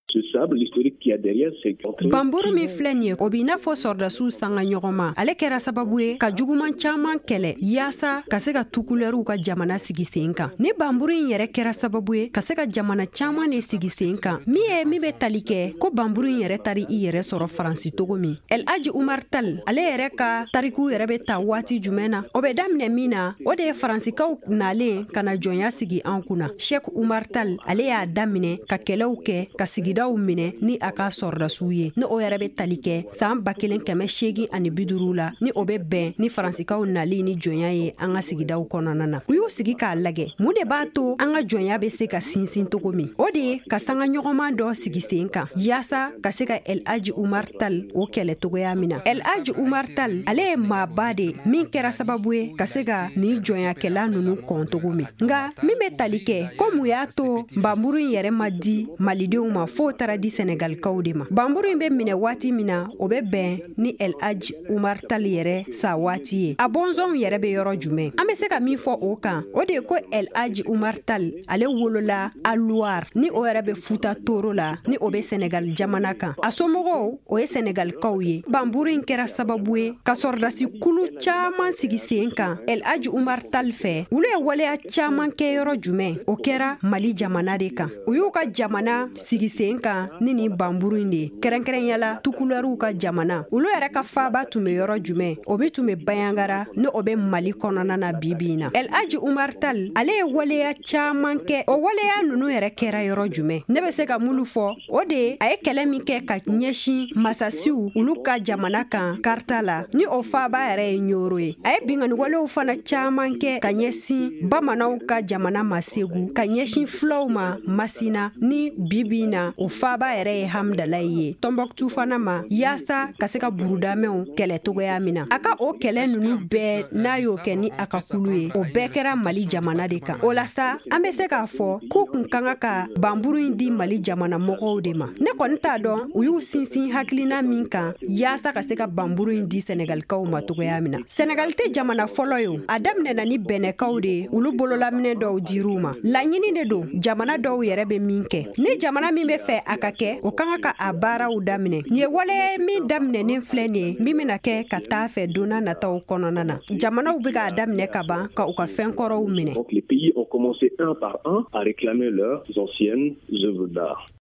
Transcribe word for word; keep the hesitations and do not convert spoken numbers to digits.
Ce sable historique qui a derrière, c'est Bamburu min filɛ nin ye o b'i n'a fɔ sɔrɔdasiw sanga ɲɔgɔn ma ale kɛra sababu ye ka juguman caman kɛlɛ yaasa ka se ka tu kulɛriw ka jamana sigi sen kan ni bamburu in yɛrɛ kɛra sababu ye ka se ka jamana caman de sigi sen kan min ye min bɛ tali kɛ ko bamburu in yɛrɛ tari i yɛrɛ sɔrɔ Faransi togo min El Hadji Umar Tal ale yɛrɛ ka tariku yɛrɛ bɛ ta waati jumɛn na o bɛ daminɛ min na o de ye Faransikaw nalen ka na jɔnya sigi an kunna Sheikh Umar Tal ale y'a daminɛ ka kɛlɛw kɛ ka sigidaw minɛ ni a ka sɔrɔdasiw ye ni o yɛrɛ bɛ tali kɛ san ba kelen kɛmɛ seegin ani bi duuru la ni o bɛ bɛn ni Faransikaw nali ni jɔnya ye an ka sigidaw kɔnɔna na u y'u sigi k'a lajɛ mun de b'a to an ka jɔnya bɛ se ka sinsin togo min o de ye ka sanga ɲɔgɔnma dɔ sigi sen kan yaasa ka se ka El Hadji Umar Tal o kɛlɛ togoya min na El Hadji Umar Tal ale ye maaba de min kɛra sababu ye ka se ka nin jɔnyakɛla nunu kɔn togo min nga min bɛ tali kɛ ko mun y'a to bamburu in yɛrɛ ma di malidenw ma fo tara di Senegalikaw de ma bamburu in bɛ minɛ waati min na o bɛ bɛn ni El Hadji Umar Tal yɛrɛ sa waati ye a bɔnzɔnw yɛrɛ bɛ yɔrɔ jumɛn an bɛ se ka min fɔ o kan o de ye ko El Hadji Umar Tal ale wolola a Loire ni o yɛrɛ bɛ Futa Toro la ni o bɛ Senegal jamana kan a somɔgɔw o ye Senegalikaw ye bamburu in kɛra sababu ye ka sɔrɔdasi kulu caman sigi sen kan El Hadji Umar Tal fɛ olu ye waleya caman kɛ yɔrɔ jumɛn o kɛra Mali jamana de kan u y'u ka jamana sigi sen kan ni nin bamburu in de kɛrɛnkɛrɛnyala tukulɛriw ka jamana olu yɛrɛ ka faaba tun bɛ yɔrɔ jumɛn o bɛ tun bɛ Bayangara ni o bɛ Mali kɔnɔna na bibi na El Hadji Umar Tal ale ye waleya caman kɛ o waleya nunu yɛrɛ kɛra yɔrɔ jumɛn ne bɛ se ka mulu fɔ o de a ye kɛlɛ min kɛ ka ɲɛsin masasiw olu ka jamana kan karta la ni o faaba yɛrɛ ye Ɲoro ye a ye binganiwalew fana caman kɛ ka ɲɛsin bamananw ka jamana ma Segu ka ɲɛsin fulaw ma Masina ni bibi na o faaba yɛrɛ ye Hamdalaye ye Tombouctou fana ma yaasa ka se ka burudamɛnw kɛlɛ togoya min na a ka o kɛlɛ nunu bɛɛ n'a y'o kɛ ni a ka kulu ye o bɛɛ kɛra Mali jamana de kan o la sa an bɛ se k'a fɔ k'u kun kan ka ka bamburu in di Mali jamana mɔgɔw de ma ne kɔni t'a dɔn u y'u sinsin hakilina min kan yaasa ka se ka bamburu in di Senegalikaw ma togoya min na Senegal tɛ jamana fɔlɔ ye a daminɛna ni bɛnɛkaw de olu bololaminɛ dɔw dir'u ma laɲini de don jamana dɔw yɛrɛ bɛ min kɛ ni jamana min bɛ fɛ a ka kɛ o kan ka a baaraw daminɛ nin ye waleya min daminɛnen filɛ nin ye min bɛna kɛ ka taa fɛ donna nataw kɔnɔna na jamanaw bɛ k'a daminɛ ka ban ka u ka fɛn kɔrɔw minɛ. Donc les pays ont commencé un par un à réclamer leurs anciennes œuvres d'art.